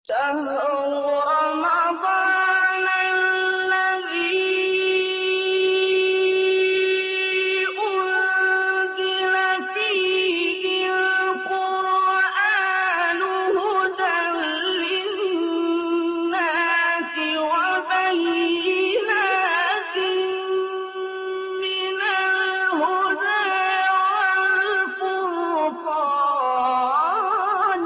شهر رمضان الذي أنزل فيه القرآن هدى للناس وبينات من الهدى والفرقان.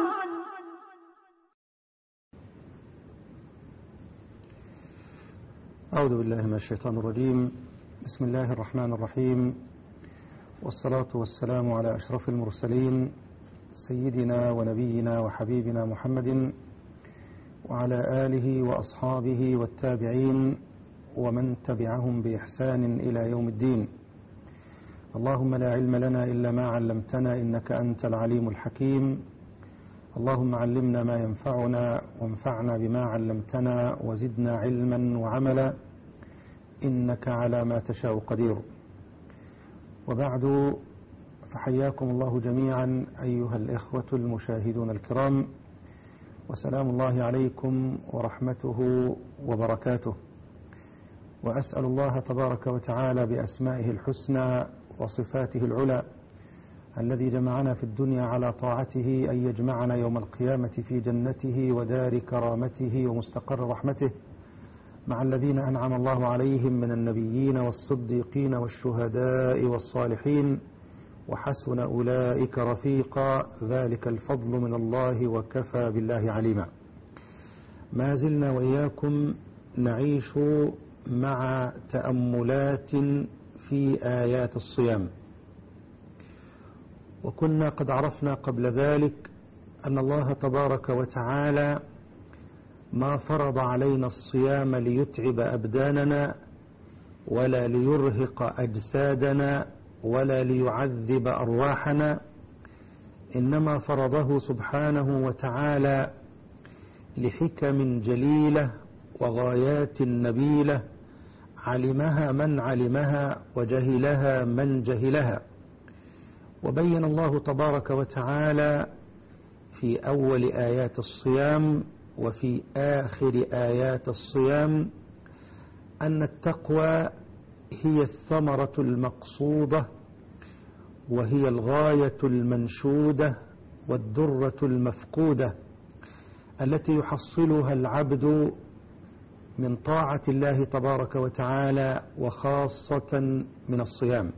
أعوذ بالله من الشيطان الرجيم. بسم الله الرحمن الرحيم، والصلاة والسلام على أشرف المرسلين سيدنا ونبينا وحبيبنا محمد وعلى آله وأصحابه والتابعين ومن تبعهم بإحسان إلى يوم الدين. اللهم لا علم لنا إلا ما علمتنا إنك أنت العليم الحكيم. اللهم علمنا ما ينفعنا وانفعنا بما علمتنا وزدنا علما وعملا إنك على ما تشاء قدير. وبعد، فحياكم الله جميعا أيها الإخوة المشاهدون الكرام، وسلام الله عليكم ورحمته وبركاته. وأسأل الله تبارك وتعالى بأسمائه الحسنى وصفاته العلى الذي جمعنا في الدنيا على طاعته أن يجمعنا يوم القيامة في جنته ودار كرامته ومستقر رحمته مع الذين أنعم الله عليهم من النبيين والصديقين والشهداء والصالحين، وحسن أولئك رفيقا، ذلك الفضل من الله وكفى بالله عليما. ما زلنا وإياكم نعيش مع تأملات في آيات الصيام، وكنا قد عرفنا قبل ذلك أن الله تبارك وتعالى ما فرض علينا الصيام ليتعب أبداننا ولا ليرهق أجسادنا ولا ليعذب أرواحنا، إنما فرضه سبحانه وتعالى لحكم جليلة وغايات نبيلة علمها من علمها وجهلها من جهلها. وبين الله تبارك وتعالى في أول آيات الصيام وفي آخر آيات الصيام أن التقوى هي الثمرة المقصودة وهي الغاية المنشودة والدرة المفقودة التي يحصلها العبد من طاعة الله تبارك وتعالى وخاصة من الصيام.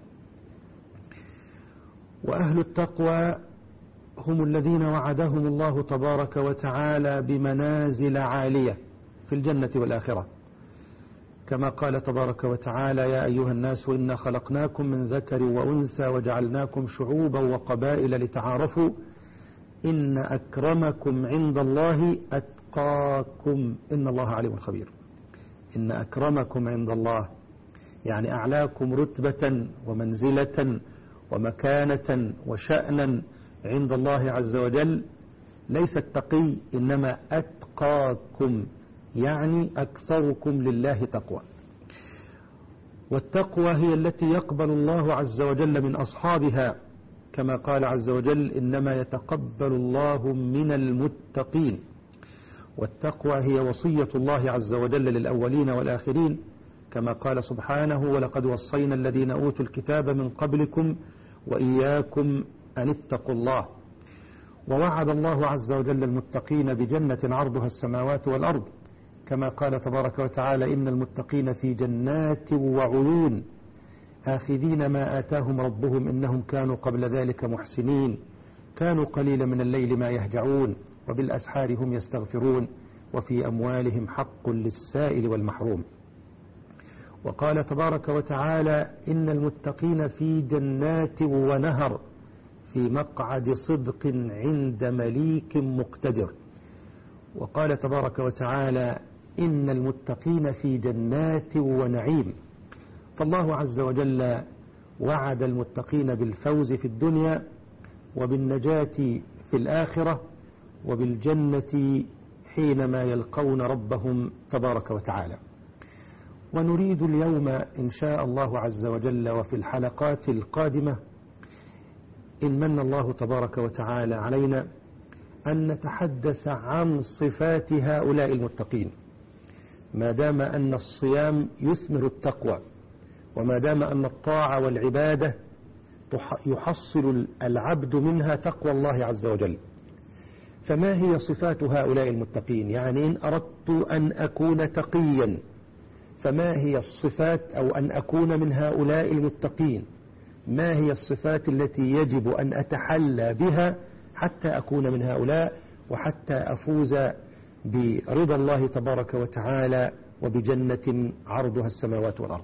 وأهل التقوى هم الذين وعدهم الله تبارك وتعالى بمنازل عالية في الجنة والآخرة، كما قال تبارك وتعالى: يا أيها الناس إنا خلقناكم من ذكر وأنثى وجعلناكم شعوبا وقبائل لتعارفوا إن أكرمكم عند الله أتقاكم إن الله عليم خبير. إن أكرمكم عند الله يعني أعلاكم رتبة ومنزلة ومكانة وشأنا عند الله عز وجل ليس التقي، إنما أتقاكم يعني أكثركم لله تقوى. والتقوى هي التي يقبل الله عز وجل من أصحابها، كما قال عز وجل: إنما يتقبل الله من المتقين. والتقوى هي وصية الله عز وجل للأولين والآخرين، كما قال سبحانه: ولقد وصينا الذين أوتوا الكتاب من قبلكم وإياكم أن اتقوا الله. ووعد الله عز وجل المتقين بجنة عرضها السماوات والأرض، كما قال تبارك وتعالى: إن المتقين في جنات وعيون آخذين ما آتاهم ربهم إنهم كانوا قبل ذلك محسنين كانوا قليلا من الليل ما يهجعون وبالأسحار هم يستغفرون وفي أموالهم حق للسائل والمحروم. وقال تبارك وتعالى: إن المتقين في جنات ونهر في مقعد صدق عند مليك مقتدر. وقال تبارك وتعالى: إن المتقين في جنات ونعيم. فالله عز وجل وعد المتقين بالفوز في الدنيا وبالنجاة في الآخرة وبالجنة حينما يلقون ربهم تبارك وتعالى. ونريد اليوم إن شاء الله عز وجل وفي الحلقات القادمة إن من الله تبارك وتعالى علينا أن نتحدث عن صفات هؤلاء المتقين، ما دام أن الصيام يثمر التقوى، وما دام أن الطاعة والعبادة يحصل العبد منها تقوى الله عز وجل. فما هي صفات هؤلاء المتقين؟ يعني إن أردت أن أكون تقيا فما هي الصفات، أو أن أكون من هؤلاء المتقين ما هي الصفات التي يجب أن أتحلى بها حتى أكون من هؤلاء، وحتى أفوز برضا الله تبارك وتعالى وبجنة عرضها السماوات والأرض.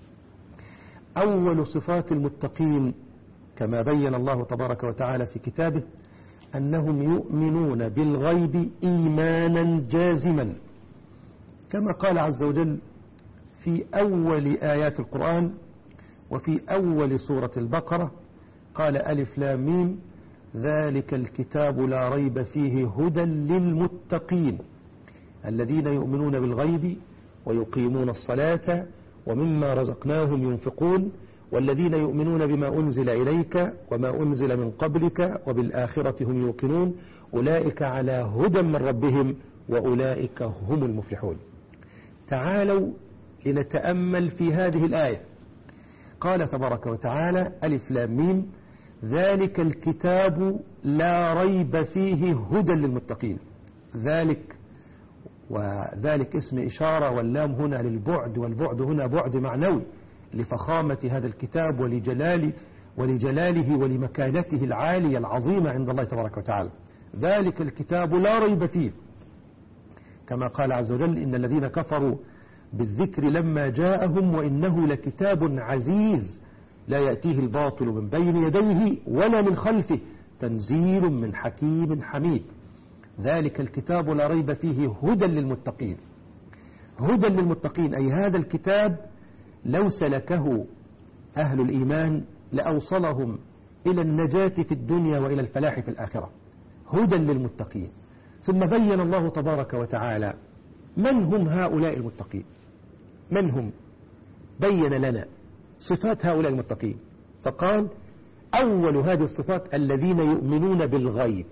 أول صفات المتقين كما بين الله تبارك وتعالى في كتابه أنهم يؤمنون بالغيب إيمانا جازما، كما قال عز وجل في أول آيات القرآن وفي أول سورة البقرة، قال ألف لام ميم ذلك الكتاب لا ريب فيه هدى للمتقين الذين يؤمنون بالغيب ويقيمون الصلاة ومما رزقناهم ينفقون والذين يؤمنون بما أنزل إليك وما أنزل من قبلك وبالآخرة هم يوقنون أولئك على هدى من ربهم وأولئك هم المفلحون. تعالوا لنتأمل في هذه الآية. قال تبارك وتعالى ألف لام ميم ذلك الكتاب لا ريب فيه هدى للمتقين. ذلك وذلك اسم إشارة، واللام هنا للبعد، والبعد هنا بعد معنوي لفخامة هذا الكتاب ولجلاله ولمكانته العالية العظيمة عند الله تبارك وتعالى. ذلك الكتاب لا ريب فيه، كما قال عز وجل إن الذين كفروا بالذكر لما جاءهم وإنه لكتاب عزيز لا يأتيه الباطل من بين يديه ولا من خلفه تنزيل من حكيم حميد. ذلك الكتاب لا ريب فيه هدى للمتقين. هدى للمتقين أي هذا الكتاب لو سلكه أهل الإيمان لأوصلهم إلى النجاة في الدنيا وإلى الفلاح في الآخرة. هدى للمتقين. ثم بين الله تبارك وتعالى من هم هؤلاء المتقين، من هم؟ بين لنا صفات هؤلاء المتقين فقال أول هذه الصفات الذين يؤمنون بالغيب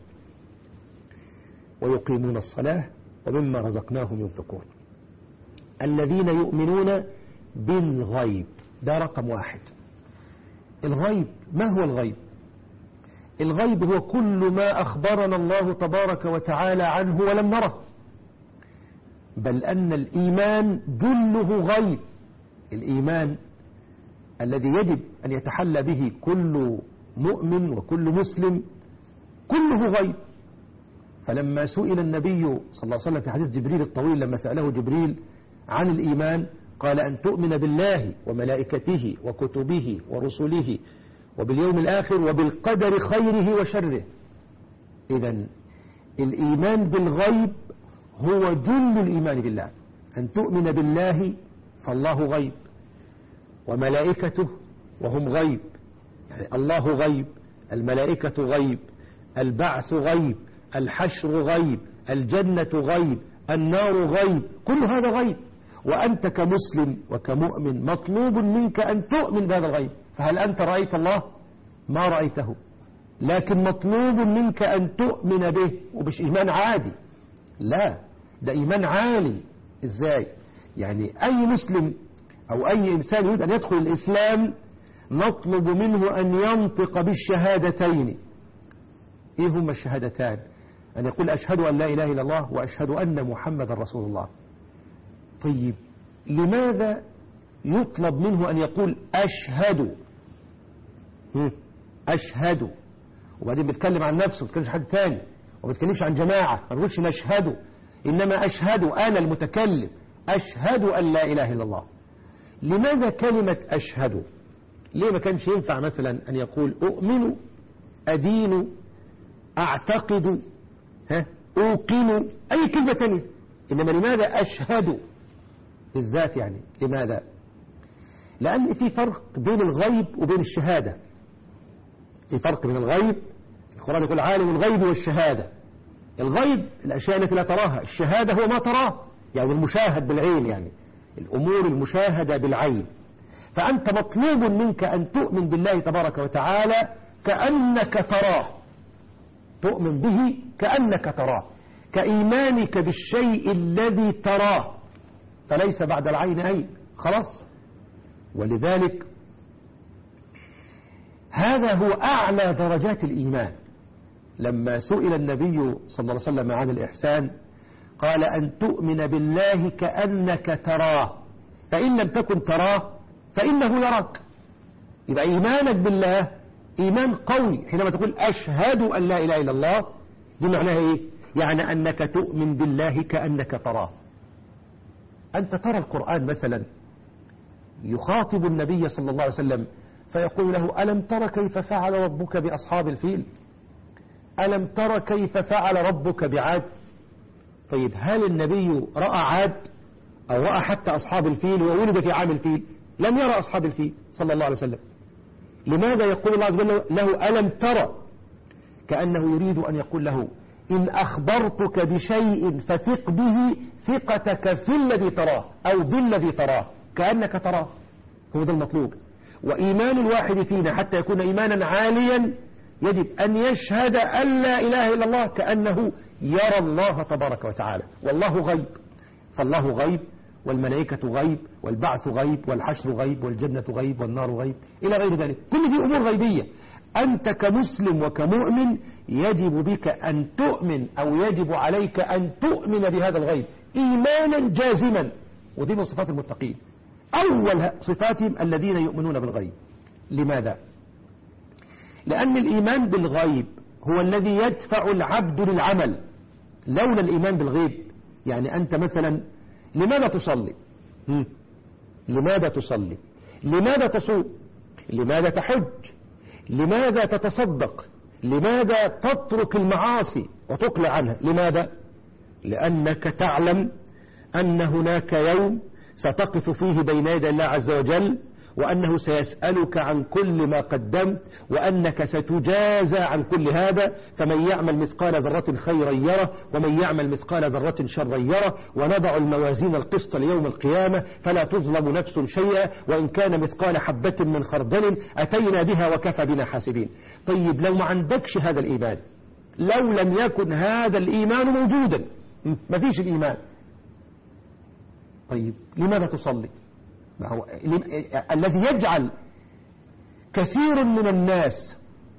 ويقيمون الصلاة ومما رزقناهم ينفقون. الذين يؤمنون بالغيب ده رقم واحد. الغيب ما هو الغيب؟ الغيب هو كل ما أخبرنا الله تبارك وتعالى عنه ولم نره، بل أن الإيمان جله غيب. الإيمان الذي يجب أن يتحلى به كل مؤمن وكل مسلم كله غيب. فلما سئل النبي صلى الله عليه وسلم في حديث جبريل الطويل لما سأله جبريل عن الإيمان قال أن تؤمن بالله وملائكته وكتبه ورسله وباليوم الآخر وبالقدر خيره وشره. إذن الإيمان بالغيب هو جل الإيمان بالله، أن تؤمن بالله فالله غيب وملائكته وهم غيب، يعني الله غيب، الملائكة غيب، البعث غيب، الحشر غيب، الجنة غيب، النار غيب، كل هذا غيب. وأنت كمسلم وكمؤمن مطلوب منك أن تؤمن بهذا الغيب. فهل أنت رأيت الله؟ ما رأيته، لكن مطلوب منك أن تؤمن به، ومش إيمان عادي، لا ده إيمان عالي. إزاي؟ يعني أي مسلم أو أي إنسان يريد أن يدخل الإسلام نطلب منه أن ينطق بالشهادتين. إيه هما الشهادتان؟ أن يقول أشهد أن لا إله إلا الله وأشهد أن محمد رسول الله. طيب لماذا يطلب منه أن يقول أشهد؟ أشهد، وبعدين بيتكلم عن نفسه، ما بيتكلمش حد تاني، وما بيتكلمش عن جماعة، ما بيقولش نشهد، إنما أشهد أنا المتكلم، أشهد أن لا إله إلا الله. لماذا كلمة أشهد؟ ليه ما كانش ينفع مثلا أن يقول أؤمن، أدين، أعتقد، أوقن، أي كلمة تانية؟ إنما لماذا أشهد بالذات؟ يعني لماذا؟ لأن في فرق بين الغيب وبين الشهادة. في فرق بين الغيب، القرآن يقول عالم الغيب والشهادة. الغيب الأشياء التي لا تراها، الشهادة هو ما تراه، يعني المشاهد بالعين، يعني الأمور المشاهدة بالعين. فأنت مطلوب منك أن تؤمن بالله تبارك وتعالى كأنك تراه. تؤمن به كأنك تراه، كإيمانك بالشيء الذي تراه، فليس بعد العين عين، خلاص. ولذلك هذا هو أعلى درجات الإيمان. لما سئل النبي صلى الله عليه وسلم عن الإحسان قال أن تؤمن بالله كأنك تراه، فإن لم تكن تراه فإنه يراك. يبقى إيمانك بالله إيمان قوي. حينما تقول أشهد أن لا إله إلا الله، دي معناها إيه؟ يعني أنك تؤمن بالله كأنك تراه. أنت ترى القرآن مثلا يخاطب النبي صلى الله عليه وسلم فيقول له ألم تر كيف فعل ربك بأصحاب الفيل؟ ألم تر كيف فعل ربك بعاد؟ طيب هل النبي رأى عاد أو رأى حتى أصحاب الفيل وولد في عام الفيل؟ لم يرى أصحاب الفيل صلى الله عليه وسلم. لماذا يقول الله عز وجل له ألم ترى؟ كأنه يريد أن يقول له إن أخبرتك بشيء فثق به ثقتك في الذي تراه أو بالذي تراه كأنك تراه. هو ده المطلوب. وإيمان الواحد فينا حتى يكون إيمانا عاليا يجب أن يشهد أن لا إله إلا الله كأنه يرى الله تبارك وتعالى. والله غيب، فالله غيب والملائكة غيب والبعث غيب والحشر غيب والجنة غيب والنار غيب إلى غير ذلك. كل دي أمور غيبية. أنت كمسلم وكمؤمن يجب بك أن تؤمن أو يجب عليك أن تؤمن بهذا الغيب إيمانا جازما. ودي من صفات المتقين. أول صفاتهم الذين يؤمنون بالغيب. لماذا؟ لأن الإيمان بالغيب هو الذي يدفع العبد للعمل. لولا الإيمان بالغيب، يعني أنت مثلا لماذا تصلي؟ لماذا تصلي؟ لماذا تصوم؟ لماذا تحج؟ لماذا تتصدق؟ لماذا تترك المعاصي وتقلع عنها؟ لماذا؟ لأنك تعلم أن هناك يوم ستقف فيه بين يدي الله عز وجل، وأنه سيسألك عن كل ما قدمت، وأنك ستجازى عن كل هذا. فمن يعمل مثقال ذرة خيرا يره، ومن يعمل مثقال ذرة شرا يره. ونضع الموازين القسط ليوم القيامة فلا تظلم نفس شيئا وإن كان مثقال حبة من خردل أتينا بها وكفى بنا حاسبين. طيب لو ما عندكش هذا الإيمان، لو لم يكن هذا الإيمان موجودا، ما فيش الإيمان، طيب لماذا تصلي؟ هو الذي يجعل كثير من الناس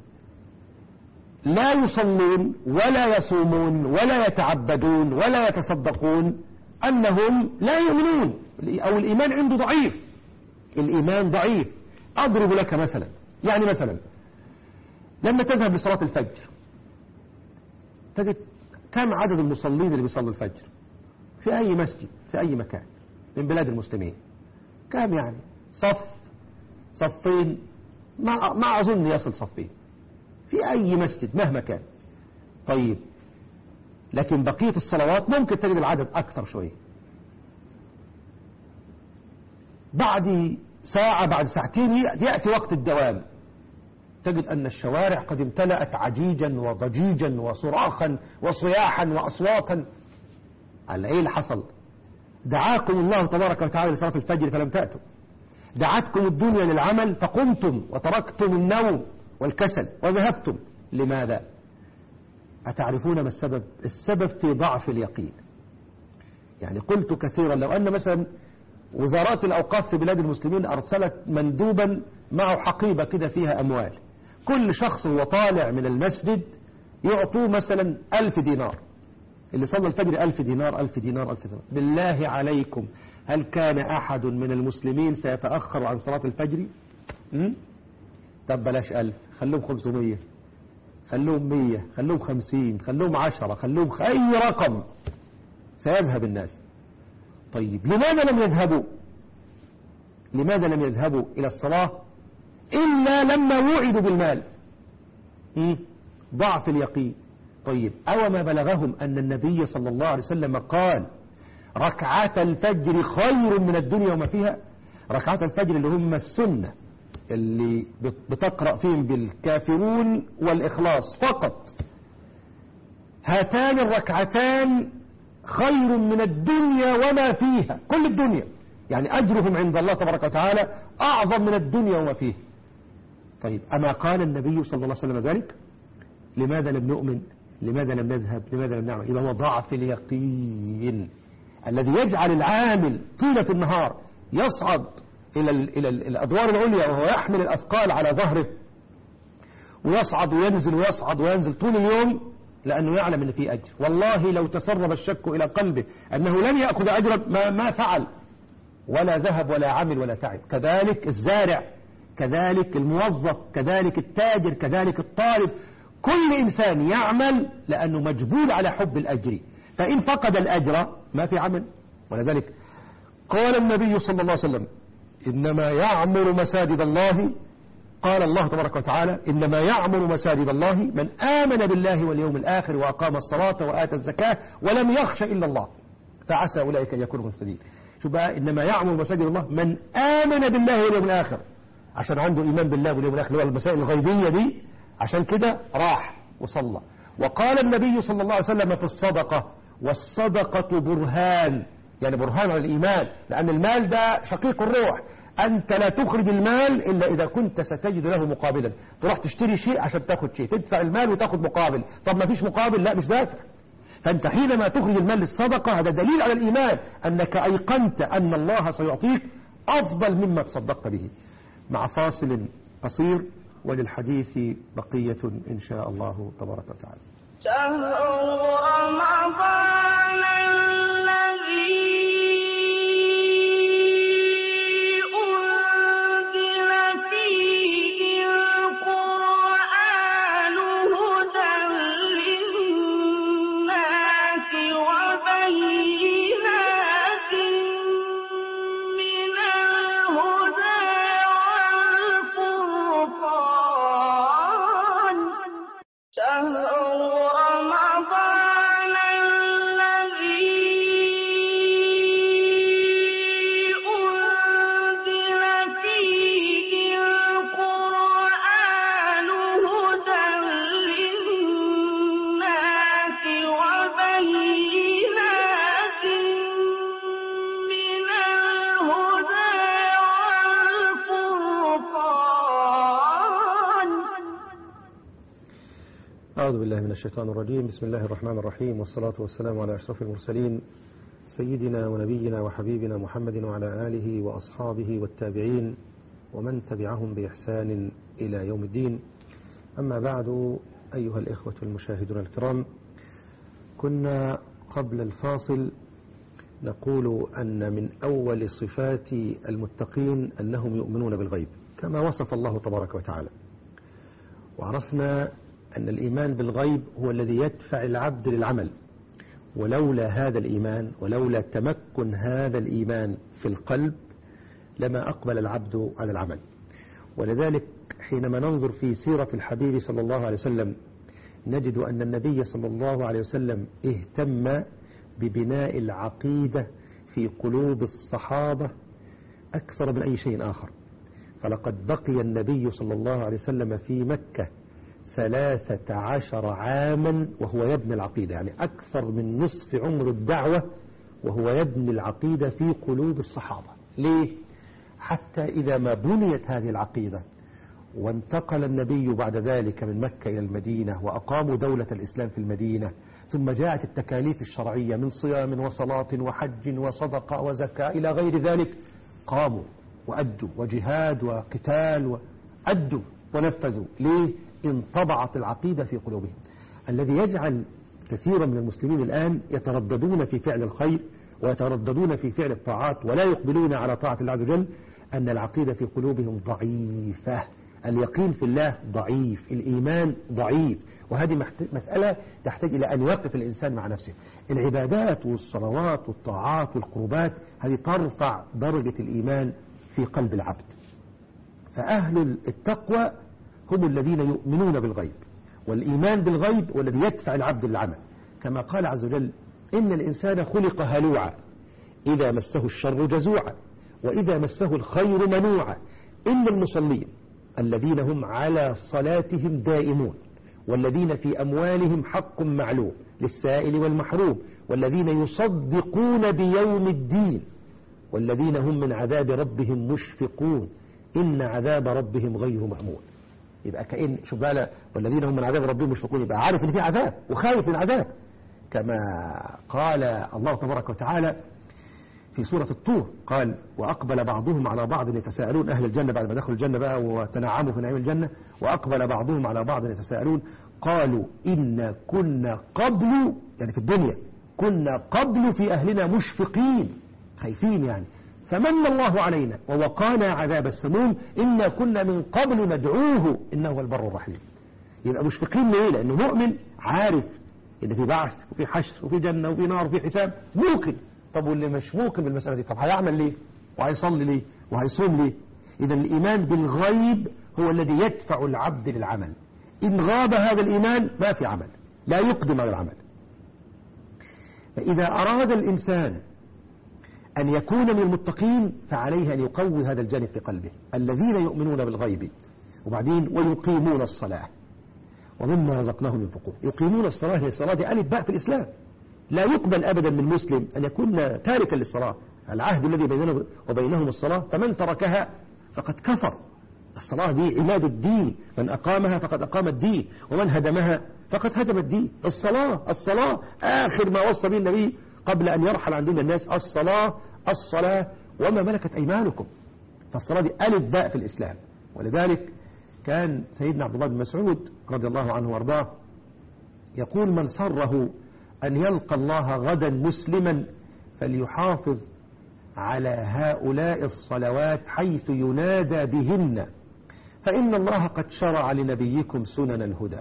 لا يصلون ولا يصومون ولا يتعبدون ولا يتصدقون أنهم لا يؤمنون، أو الإيمان عنده ضعيف. الإيمان ضعيف. أضرب لك مثلا، يعني مثلا لما تذهب لصلاة الفجر تجد كم عدد المصلين اللي بيصلوا الفجر في أي مسجد في أي مكان من بلاد المسلمين؟ كم يعني؟ صفين، ما أظن يصل صفين في أي مسجد مهما كان. طيب لكن بقية الصلوات ممكن تجد العدد أكثر شوية. بعد ساعة بعد ساعتين يأتي وقت الدوام تجد أن الشوارع قد امتلأت عجيجا وضجيجا وصراخا وصياحا وأصواتا. على إيه اللي حصل؟ دعاكم الله تبارك وتعالى لصلاة الفجر فلم تأتوا، دعتكم الدنيا للعمل فقمتم وتركتم النوم والكسل وذهبتم. لماذا؟ أتعرفون ما السبب؟ السبب في ضعف اليقين. يعني قلت كثيرا لو أن مثلا وزارات الأوقاف في بلاد المسلمين أرسلت مندوبا معه حقيبة كده فيها أموال، كل شخص وطالع من المسجد يعطوه مثلا 1000 دينار، اللي صلى الفجر 1000 دينار 1000 دينار 1000 دينار. بالله عليكم هل كان أحد من المسلمين سيتأخر عن صلاة الفجر؟ طب بلاش 1000، خلوهم 500، خلوهم 100، خلوهم 50، خلوهم 10، خلوهم أي رقم سيذهب الناس. طيب لماذا لم يذهبوا؟ لماذا لم يذهبوا إلى الصلاة إلا لما وعدوا بالمال؟ ضعف اليقين. طيب أو ما بلغهم أن النبي صلى الله عليه وسلم قال ركعات الفجر خير من الدنيا وما فيها. ركعات الفجر اللي هم السنة اللي بتقرأ فيهم بالكافرون والإخلاص فقط، هاتان الركعتان خير من الدنيا وما فيها، كل الدنيا، يعني أجرهم عند الله تبارك وتعالى أعظم من الدنيا وما فيها. طيب أما قال النبي صلى الله عليه وسلم ذلك؟ لماذا لم نؤمن؟ لماذا لم نذهب؟ لماذا لم نعمل؟ يبقى هو ضعف اليقين الذي يجعل العامل طيلة النهار يصعد إلى الأدوار العليا وهو يحمل الأثقال على ظهره، ويصعد وينزل ويصعد وينزل طول اليوم، لأنه يعلم أن فيه أجر. والله لو تسرب الشك إلى قلبه أنه لن يأخذ أجرا ما فعل ولا ذهب ولا عمل ولا تعب. كذلك الزارع، كذلك الموظف، كذلك التاجر، كذلك الطالب. كل إنسان يعمل لأنه مجبول على حب الأجر، فإن فقد الأجر ما في عمل. ولذلك قال النبي صلى الله عليه وسلم: إنما يعمر مساجد الله، قال الله تبارك وتعالى: إنما يعمر مساجد الله من آمن بالله واليوم الآخر وأقام الصلاة وآتى الزكاة ولم يخش إلا الله فعسى أولئك أن يكونوا مهتدين. شو بقى؟ إنما يعمر مساجد الله من آمن بالله واليوم الآخر، عشان عنده إيمان بالله واليوم الآخر، اللي هو المسائل الغيبية دي، عشان كده راح وصلى. وقال النبي صلى الله عليه وسلم في الصدقة: والصدقة برهان، يعني برهان على الإيمان، لأن المال ده شقيق الروح. أنت لا تخرج المال إلا إذا كنت ستجد له مقابلا. تروح تشتري شيء عشان تاخد شيء، تدفع المال وتاخد مقابل. طب ما فيش مقابل، لا مش دافع. فأنت حينما تخرج المال للصدقة هذا دليل على الإيمان، أنك أيقنت أن الله سيعطيك أفضل مما تصدقت به. مع فاصل قصير وللحديث بقية إن شاء الله تبارك وتعالى. شهر رمضان الذي أنزل فيه القرآن هدى للناس وبينات من الهدى والفرقان. شهر رمضان الذي أنزل فيه القرآن هدى للناس وبينات من الهدى والفرقان. أعوذ بالله من الشيطان الرجيم. بسم الله الرحمن الرحيم، والصلاة والسلام على أشرف المرسلين سيدنا ونبينا وحبيبنا محمد وعلى آله وأصحابه والتابعين ومن تبعهم بإحسان إلى يوم الدين. أما بعد، أيها الإخوة المشاهدون الكرام، كنا قبل الفاصل نقول أن من أول صفات المتقين أنهم يؤمنون بالغيب كما وصف الله تبارك وتعالى. وعرفنا أن الإيمان بالغيب هو الذي يدفع العبد للعمل، ولولا هذا الإيمان ولولا تمكن هذا الإيمان في القلب لما أقبل العبد على العمل. ولذلك حينما ننظر في سيرة الحبيب صلى الله عليه وسلم نجد أن النبي صلى الله عليه وسلم اهتم ببناء العقيدة في قلوب الصحابة أكثر من أي شيء آخر. فلقد بقي النبي صلى الله عليه وسلم في مكة 13 عاما وهو يبني العقيدة، يعني أكثر من نصف عمر الدعوة وهو يبني العقيدة في قلوب الصحابة. ليه؟ حتى إذا ما بنيت هذه العقيدة وانتقل النبي بعد ذلك من مكة إلى المدينة وأقاموا دولة الإسلام في المدينة، ثم جاءت التكاليف الشرعية من صيام وصلاة وحج وصدقة وزكاة إلى غير ذلك، قاموا وأدوا، وجهاد وقتال وأدوا ونفذوا. ليه؟ انطبعت العقيدة في قلوبهم، الذي يجعل كثيرا من المسلمين الآن يترددون في فعل الخير ويترددون في فعل الطاعات ولا يقبلون على طاعة الله عز وجل، أن العقيدة في قلوبهم ضعيفة، اليقين في الله ضعيف، الإيمان ضعيف. وهذه مسألة تحتاج إلى أن يقف الإنسان مع نفسه. العبادات والصلوات والطاعات والقربات هذه ترفع درجة الإيمان في قلب العبد. فأهل التقوى هم الذين يؤمنون بالغيب، والإيمان بالغيب والذي يدفع العبد للعمل، كما قال عز وجل: إن الإنسان خلق هلوعا إذا مسه الشر جزوعا وإذا مسه الخير منوعا إلا المصلين الذين هم على صلاتهم دائمون والذين في أموالهم حق معلوم للسائل والمحروم والذين يصدقون بيوم الدين والذين هم من عذاب ربهم مشفقون إن عذاب ربهم غير مأمون. يبقى كأن شوف بقى والذين هم من عذاب ربهم مشفقون، يبقى عارف ان في عذاب وخايف من عذاب، كما قال الله تبارك وتعالى في سورة الطور قال وأقبل بعضهم على بعض يتساءلون. أهل الجنة بعد ما دخلوا الجنة بقى وتنعموا في نعيم الجنة، وأقبل بعضهم على بعض يتساءلون قالوا إن كنا قبل، يعني في الدنيا كنا قبل في أهلنا مشفقين، خايفين يعني، فمن الله علينا ووقانا عذاب السموم إنا كنا من قبل ندعوه إنه هو البر الرحيم. يبقى مشفقين ليه؟ لأنه مؤمن عارف إن في بعث وفي حشر وفي جنة وفي نار وفي حساب، موقن. طب واللي مش موقن بالمسألة دي طب هيعمل ليه وهيصلي ليه وهيصوم ليه؟ إذا الإيمان بالغيب هو الذي يدفع العبد للعمل. إن غاب هذا الإيمان ما في عمل، لا يقدم على العمل. فإذا أراد الإنسان أن يكون من المتقين فعليه أن يقوي هذا الجانب في قلبه، الذين يؤمنون بالغيب وبعدين ويقيمون الصلاة ومما رزقناهم ينفقون. يقيمون الصلاة، هي الصلاة دي ألف باء في الإسلام، لا يقبل أبدا من مسلم أن يكون تاركا للصلاة. العهد الذي بيننا وبينهم الصلاة، فمن تركها فقد كفر. الصلاة دي عماد الدين، من أقامها فقد أقام الدين، ومن هدمها فقد هدم الدين. الصلاة آخر ما وصى به النبي قبل أن يرحل عن دين الناس، الصلاة وما ملكت أيمانكم. فالصلاة دي ألف باء في الإسلام. ولذلك كان سيدنا عبد الله بن مسعود رضي الله عنه وارضاه يقول من سره أن يلقى الله غدا مسلما فليحافظ على هؤلاء الصلوات حيث ينادى بهن، فإن الله قد شرع لنبيكم سنن الهدى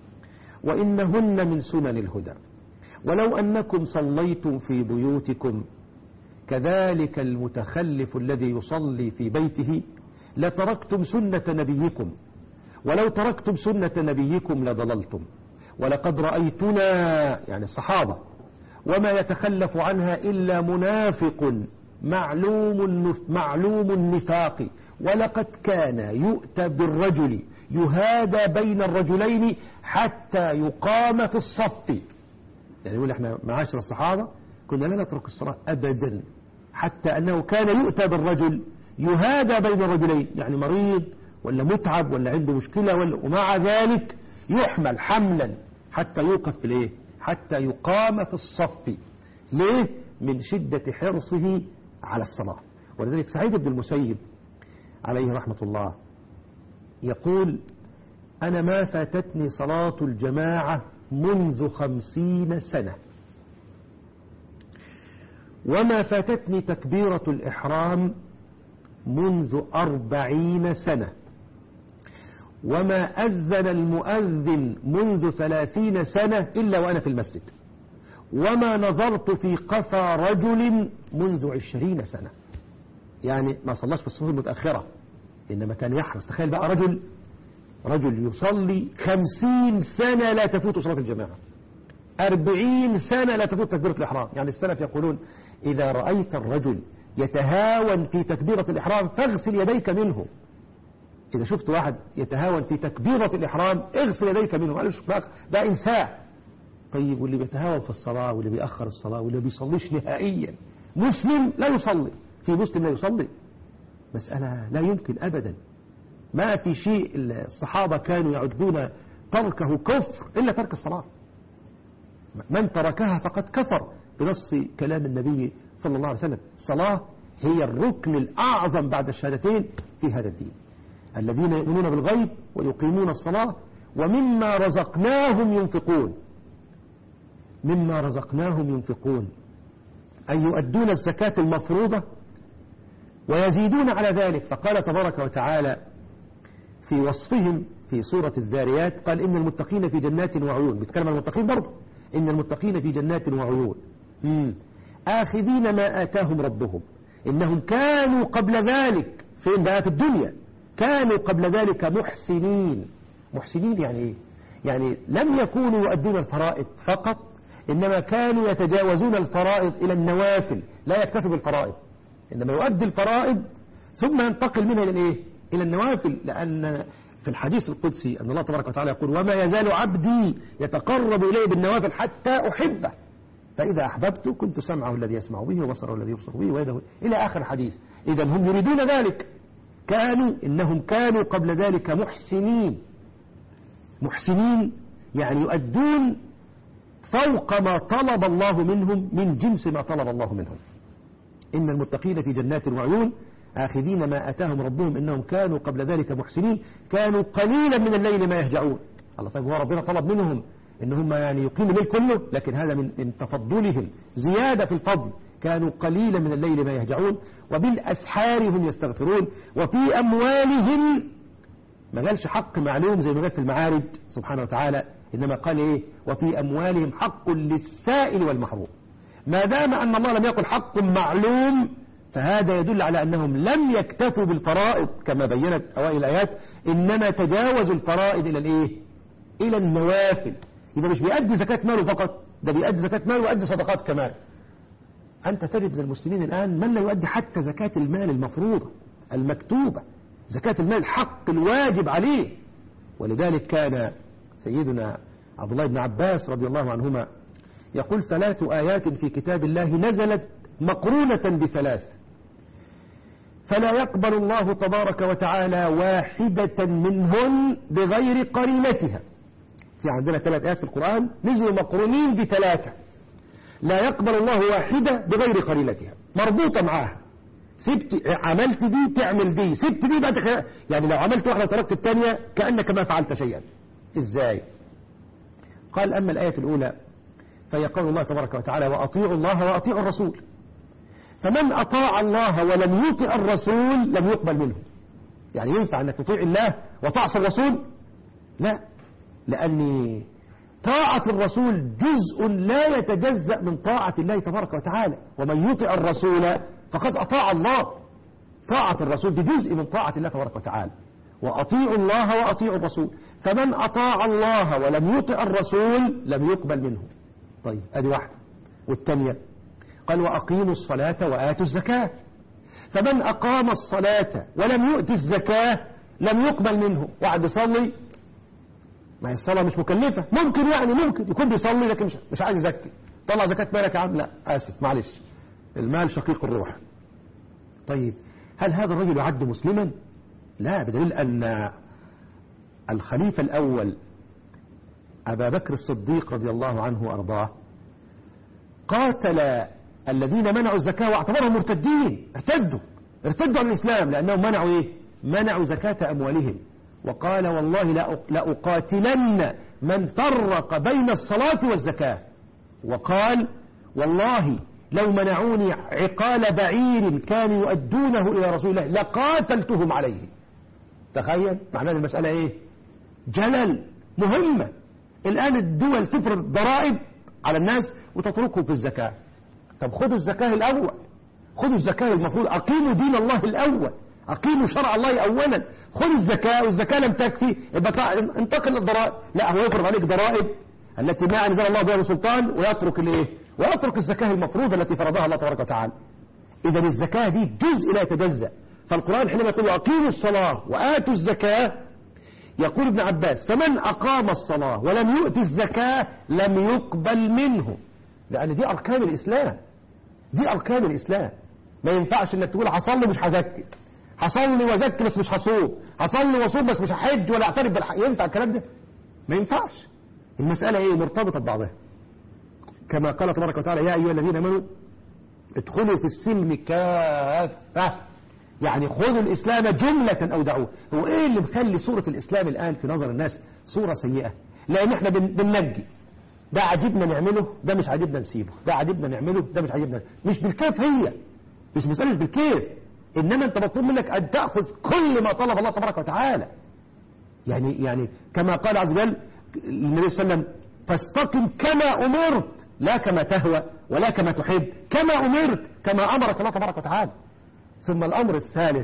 وإنهن من سنن الهدى، ولو أنكم صليتم في بيوتكم كذلك المتخلف الذي يصلي في بيته لتركتم سنة نبيكم، ولو تركتم سنة نبيكم لضللتم، ولقد رأيتنا يعني الصحابة وما يتخلف عنها إلا منافق معلوم النفاق، ولقد كان يؤتى بالرجل يهادى بين الرجلين حتى يقام في الصف. يعني يقول احنا معاشر الصحابة كنا لا نترك الصلاة أبدا، حتى أنه كان يؤتى بالرجل يهادى بين الرجلين، يعني مريض ولا متعب ولا عنده مشكلة ومع ذلك يحمل حملا حتى يوقف في الايه، حتى يقام في الصف. ليه؟ من شدة حرصه على الصلاة. ولذلك سعيد بن المسيب عليه رحمة الله يقول أنا ما فاتتني صلاة الجماعة منذ 50 سنة، وما فاتتني تكبيرة الإحرام منذ 40 سنة، وما أذن المؤذن منذ 30 سنة إلا وأنا في المسجد، وما نظرت في قفا رجل منذ 20 سنة. يعني ما صلاش في الصفوف المتأخرة، إنما كان يحرص. تخيل بقى رجل يصلي 50 سنة لا تفوت صلاة الجماعة، 40 سنة لا تفوت تكبيرة الإحرام. يعني السلف يقولون إذا رأيت الرجل يتهاون في تكبيرة الإحرام فاغسل يديك منه. إذا شفت واحد يتهاون في تكبيرة الإحرام اغسل يديك منه، قالوا ده إنسان. طيب واللي بيتهاون في الصلاة واللي بيأخر الصلاة واللي بيصليش نهائيا، مسلم لا يصلي، في مسلم لا يصلي، مسألة لا يمكن أبدا. ما في شيء الصحابة كانوا يعدون تركه كفر إلا ترك الصلاة. من تركها فقد كفر بنص كلام النبي صلى الله عليه وسلم. الصلاة هي الركن الأعظم بعد الشهادتين في هذا الدين. الذين يؤمنون بالغيب ويقيمون الصلاة ومما رزقناهم ينفقون. مما رزقناهم ينفقون أي يؤدون الزكاة المفروضة ويزيدون على ذلك. فقال تبارك وتعالى في وصفهم في سورة الذاريات قال إن المتقين في جنات وعيون. بيتكلم عن المتقين برضه، إن المتقين في جنات وعيون آخذين ما آتاهم ربهم إنهم كانوا قبل ذلك فين بقى في الدنيا، كانوا قبل ذلك محسنين. محسنين يعني إيه؟ يعني لم يكونوا يؤدون الفرائض فقط، إنما كانوا يتجاوزون الفرائض إلى النوافل، لا يكتفي بالفرائض، إنما يؤدي الفرائض ثم ينتقل منها إلى إيه؟ إلى النوافل. لأن في الحديث القدسي أن الله تبارك وتعالى يقول وما يزال عبدي يتقرب إليه بالنوافل حتى أحبه، فإذا أحببته كنت سمعه الذي يسمع به وبصره الذي يبصر به ويده إلى آخر الحديث. إذا هم يريدون ذلك، إنهم كانوا قبل ذلك محسنين. محسنين يعني يؤدون فوق ما طلب الله منهم من جنس ما طلب الله منهم. إن المتقين في جنات وعيون آخذين ما أتاهم ربهم إنهم كانوا قبل ذلك محسنين كانوا قليلا من الليل ما يهجعون. الله طيب هو ربنا طلب منهم إن هم يعني يقيموا الليل كله، لكن هذا من تفضلهم زيادة في الفضل. كانوا قليلا من الليل ما يهجعون وبالأسحار هم يستغفرون وفي أموالهم، ما قالش حق معلوم زي ما قال في المعارج سبحانه وتعالى، إنما قال إيه؟ وفي أموالهم حق للسائل والمحروم. ما دام أن الله لم يقل حق معلوم فهذا يدل على أنهم لم يكتفوا بالفرائض كما بينت أوائل الآيات، إنما تجاوزوا الفرائض إلى الإيه؟ إلى النوافل. يبقى مش بيأدي زكاة ماله فقط، ده بيأدي زكاة ماله ويأدي صدقات كمان. أنت تجد من المسلمين الآن من لا يؤدي حتى زكاة المال المفروضة المكتوبة، زكاة المال الحق الواجب عليه. ولذلك كان سيدنا عبد الله بن عباس رضي الله عنهما يقول 3 آيات في كتاب الله نزلت مقرونة ب3 فلا يقبل الله تبارك وتعالى واحدة منهن بغير قرينتها. في عندنا 3 آيات في القرآن نزلوا مقرونين ب3 لا يقبل الله واحدة بغير قرينتها، مربوطة معاها. سبت عملت دي تعمل دي، سبت دي بقى يعني لو عملت واحدة وتركت الثانية كأنك ما فعلت شيئا. ازاي؟ قال أما الآية الأولى فهي قول الله تبارك وتعالى وأطيعوا الله وأطيعوا الرسول، فمن أطاع الله ولم يطع الرسول لم يقبل منه. يعني ينفع أنك تطيع الله وتعصي الرسول؟ لا، لأن طاعة الرسول جزء لا يتجزأ من طاعة الله تبارك وتعالى، ومن يطع الرسول فقد أطاع الله. طاعة الرسول دي جزء من طاعة الله تبارك وتعالى. وأطيعوا الله وأطيعوا الرسول، فمن أطاع الله ولم يطع الرسول لم يقبل منه. طيب ادي واحدة. والثانية قال وأقيموا الصلاة وآتوا الزكاة، فمن أقام الصلاة ولم يؤتي الزكاة لم يقبل منه. واحد يصلي، ما هي الصلاة مش مكلفة، ممكن يعني ممكن يكون بيصلي لكن مش عايز يزكي. طلع زكاة مالك يا عم، لا آسف معلش، المال شقيق الروح. طيب هل هذا الرجل يعد مسلما؟ لا، بدليل أن الخليفة الأول أبا بكر الصديق رضي الله عنه وأرضاه قاتل الذين منعوا الزكاة واعتبرهم مرتدين، ارتدوا عن الإسلام لأنهم منعوا إيه؟ منعوا زكاة أموالهم. وقال والله لأقاتلن من فرق بين الصلاة والزكاة. وقال والله لو منعوني عقال بعير كانوا يؤدونه إلى رسول الله لقاتلتهم عليه. تخيل معنى المسألة إيه؟ جلل مهمة. الآن الدول تفرض ضرائب على الناس وتتركهم في الزكاة. طب خذوا الزكاة الأول، خذوا الزكاة المفروض، أقيموا دين الله الأول، أقيموا شرع الله أولا. خذ الزكاة، والزكاة لم تكفي يبقى انتقل للضرائب. لا، هو يفرض عليك ضرائب التي ما أنزل الله بها من سلطان ويترك الإيه؟ ويترك الزكاة المفروضة التي فرضها الله تبارك وتعالى. إذا الزكاة دي جزء لا يتجزأ. فالقرآن حينما يقول أقيموا الصلاة وآتوا الزكاة يقول ابن عباس فمن أقام الصلاة ولم يؤتي الزكاة لم يقبل منه، لأن دي أركان الإسلام، دي أركان الإسلام. ما ينفعش إنك تقول هصلي مش هزكي، هصلي وزكي بس مش هصوم، هصلي وصوم بس مش هحج ولا اعترف بالحق. ينفع الكلام ده؟ ما ينفعش. المسألة إيه؟ مرتبطة ببعضها، كما قال تبارك وتعالى يا أيها الذين آمنوا ادخلوا في السلم كافة، يعني خذوا الإسلام جملة أو دعوه. هو إيه اللي مخلي صورة الإسلام الآن في نظر الناس صورة سيئة؟ لأن إحنا بننجي، ده عجبنا نعمله، ده مش عجبنا نسيبه، ده عجبنا نعمله، ده مش عجبنا. مش بالكيف، هي مش مسألة بالكيف، إنما أنت مطلوب منك أن تأخذ كل ما طلب الله تبارك وتعالى. يعني كما قال عز وجل النبي صلى الله عليه وسلم فاستقم كما أمرت لا كما تهوى ولا كما تحب، كما أمرت كما أمرك الله تبارك وتعالى. ثم الأمر الثالث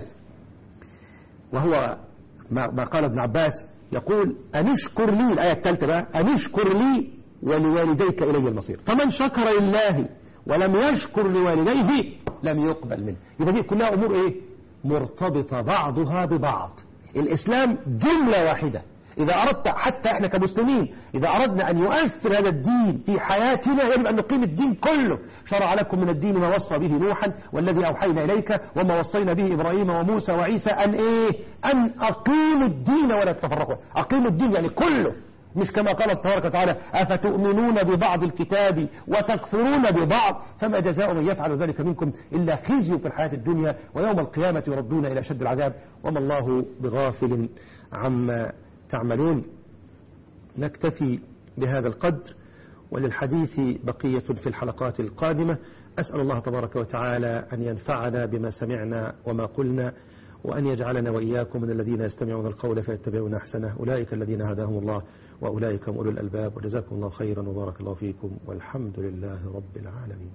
وهو ما قال ابن عباس يقول أنشكر لي، الآية الثالثة بقى أنشكر لي ولوالديك إلي المصير، فمن شكر لله ولم يشكر لوالديه لم يقبل منه. يبقى دي كلها أمور إيه؟ مرتبطة بعضها ببعض. الإسلام جملة واحدة. إذا أردت حتى إحنا كمسلمين إذا أردنا أن يؤثر هذا الدين في حياتنا يجب أن نقيم الدين كله. شرع لكم من الدين ما وصى به نوحا والذي أوحينا إليك وما وصينا به إبراهيم وموسى وعيسى أن إيه؟ أن أقيموا الدين ولا تتفرقوا. أقيموا الدين يعني كله، مش كما قال تبارك وتعالى أفتؤمنون ببعض الكتاب وتكفرون ببعض فما جزاء من يفعل ذلك منكم إلا خزي في الحياة الدنيا ويوم القيامة يردون إلى شد العذاب وما الله بغافل عما تعملون. نكتفي بهذا القدر وللحديث بقية في الحلقات القادمة. أسأل الله تبارك وتعالى أن ينفعنا بما سمعنا وما قلنا وأن يجعلنا وإياكم من الذين يستمعون القول فيتبعون أحسنه أولئك الذين هداهم الله وأولئك هم أولو الألباب وجزاكم الله خيرا وبارك الله فيكم والحمد لله رب العالمين.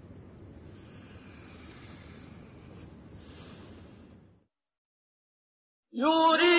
يريد